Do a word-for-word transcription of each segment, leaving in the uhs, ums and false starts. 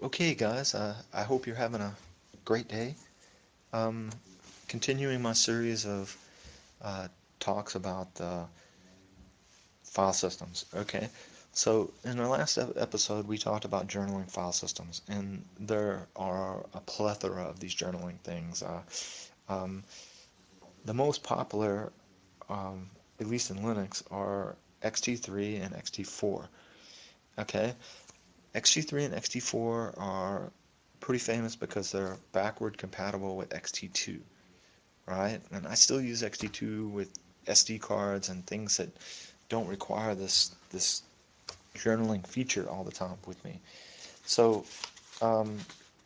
Okay, guys, uh, I hope you're having a great day. Um, continuing my series of uh, talks about uh, file systems. Okay, so in our last ep- episode, we talked about journaling file systems, and there are a plethora of these journaling things. Uh, um, the most popular, um, at least in Linux, are X T three and X T four. Okay, X T three and X T four are pretty famous because they're backward compatible with X T two, right? And I still use X T two with S D cards and things that don't require this this journaling feature all the time with me. So um,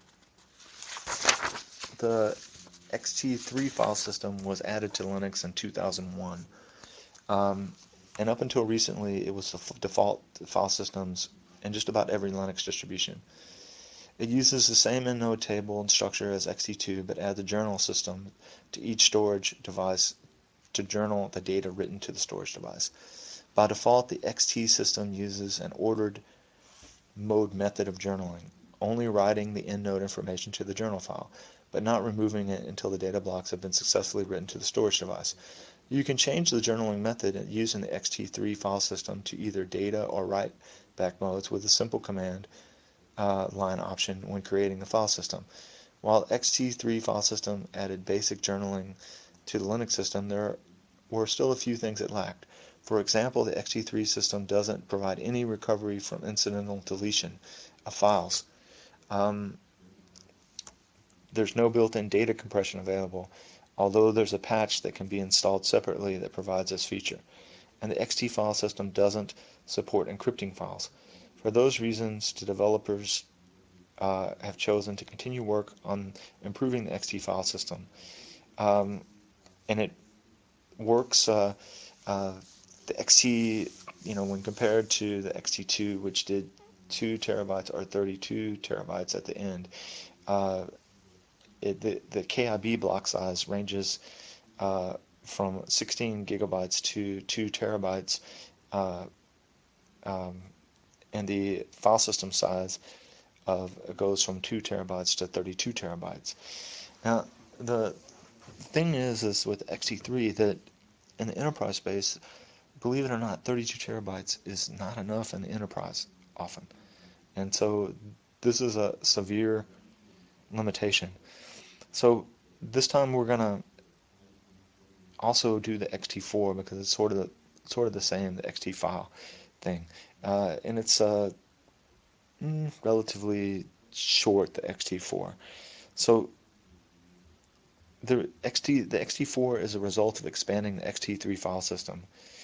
the X T three file system was added to Linux in two thousand one. Um, and up until recently, it was the f- default file systems in just about every Linux distribution. It uses the same inode table and structure as X T two, but adds a journal system to each storage device to journal the data written to the storage device. By default, the X T system uses an ordered mode method of journaling, only writing the endnote information to the journal file, but not removing it until the data blocks have been successfully written to the storage device. You can change the journaling method using the X T three file system to either data or write back modes with a simple command uh, line option when creating the file system. While X T three file system added basic journaling to the Linux system, there were still a few things it lacked. For example, the X T three system doesn't provide any recovery from incidental deletion of files. Um, there's no built-in data compression available, although there's a patch that can be installed separately that provides this feature. And the X T file system doesn't support encrypting files. For those reasons, the developers uh, have chosen to continue work on improving the X T file system. Um, and it works, uh, uh, the X T, you know, when compared to the X T two, which did two terabytes or thirty-two terabytes at the end, uh, it, the, the K I B block size ranges uh, from sixteen gigabytes to two terabytes, uh, um, and the file system size of goes from two terabytes to thirty-two terabytes. Now, the thing is, is with X T three that in the enterprise space, believe it or not, thirty-two terabytes is not enough in the enterprise often. And so this is a severe limitation. So this time we're going to also do the X T four because it's sort of the, sort of the same, the X T file thing. Uh, and it's uh, mm, relatively short, the X T four. So the X T the X T four is a result of expanding the X T three file system.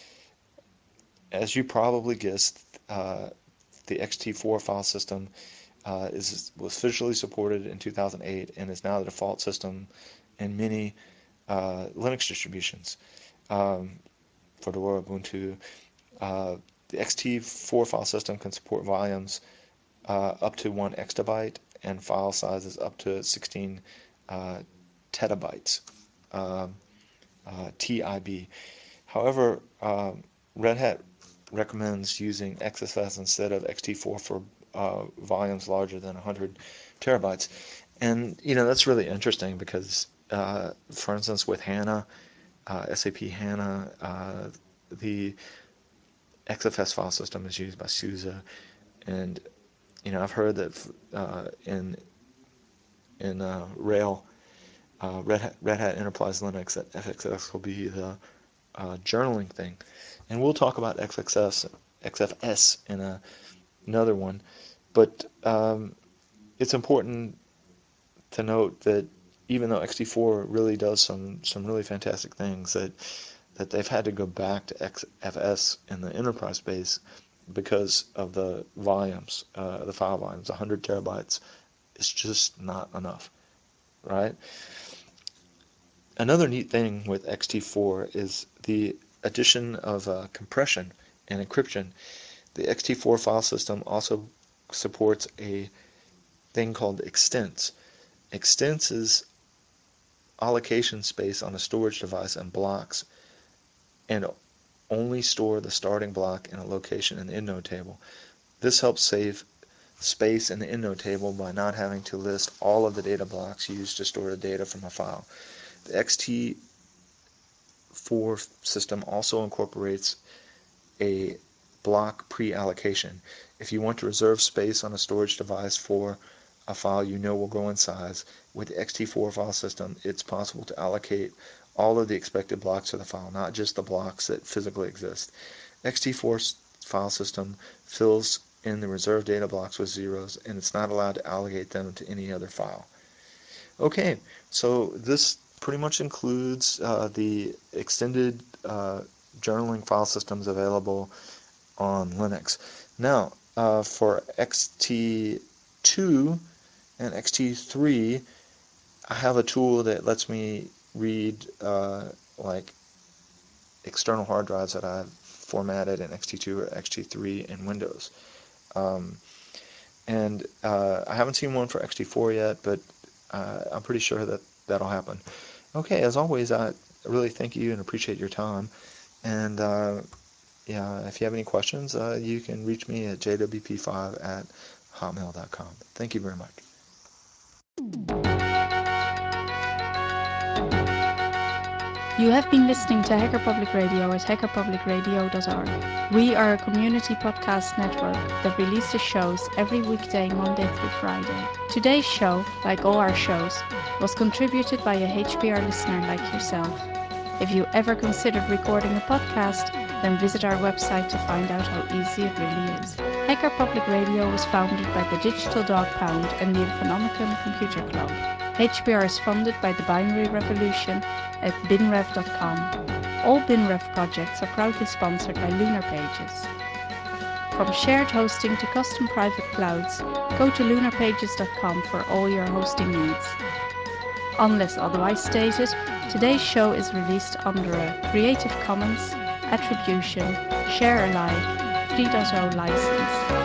As you probably guessed, uh, the X T four file system uh, is was officially supported in two thousand eight and is now the default system in many uh, Linux distributions. Um, Fedora, Ubuntu. Uh, the X T four file system can support volumes uh, up to one exabyte and file sizes up to sixteen uh, terabytes, um, uh, T I B. However, um, Red Hat recommends using X S S instead of X T four for uh, volumes larger than one hundred terabytes. And, you know, that's really interesting because, uh, for instance, with HANA, uh, S A P HANA, uh, the X F S file system is used by SUSE. And, you know, I've heard that uh, in in uh, Rail, uh, Red, Hat, Red Hat Enterprise Linux, that F X S will be the uh, journaling thing. And we'll talk about X X S, X F S in a, another one. But um, it's important to note that even though X T four really does some some really fantastic things, that that they've had to go back to X F S in the enterprise space because of the volumes, uh, the file volumes. one hundred terabytes is just not enough, right? Another neat thing with X T four is the addition of uh, compression and encryption. The X T four file system also supports a thing called extents. Extents is allocation space on a storage device and blocks, and only store the starting block in a location in the endnode table. This helps save space in the EndNote table by not having to list all of the data blocks used to store the data from a file. The X T four system also incorporates a block pre-allocation. If you want to reserve space on a storage device for a file you know will grow in size, with the X T four file system, it's possible to allocate all of the expected blocks to the file, not just the blocks that physically exist. X T four file system fills in the reserved data blocks with zeros, and it's not allowed to allocate them to any other file. Okay, so this pretty much includes uh, the extended uh, journaling file systems available on Linux. Now, uh, for X T two and X T three, I have a tool that lets me read uh, like external hard drives that I've formatted in X T two or X T three in Windows. Um, and uh, I haven't seen one for X T four yet, but uh, I'm pretty sure that that'll happen. Okay, as always, I really thank you and appreciate your time. And uh, yeah, if you have any questions, uh, you can reach me at j w p five at hotmail dot com. Thank you very much. You have been listening to Hacker Public Radio at hacker public radio dot org. We are a community podcast network that releases shows every weekday, Monday through Friday. Today's show, like all our shows, was contributed by a H P R listener like yourself. If you ever considered recording a podcast, then visit our website to find out how easy it really is. Hacker Public Radio was founded by the Digital Dog Pound and the Infonomicon Computer Club. H P R is funded by the Binary Revolution at bin rev dot com. All BinRev projects are proudly sponsored by Lunar Pages. From shared hosting to custom private clouds, go to lunar pages dot com for all your hosting needs. Unless otherwise stated, today's show is released under a Creative Commons Attribution Share Alike three point oh license.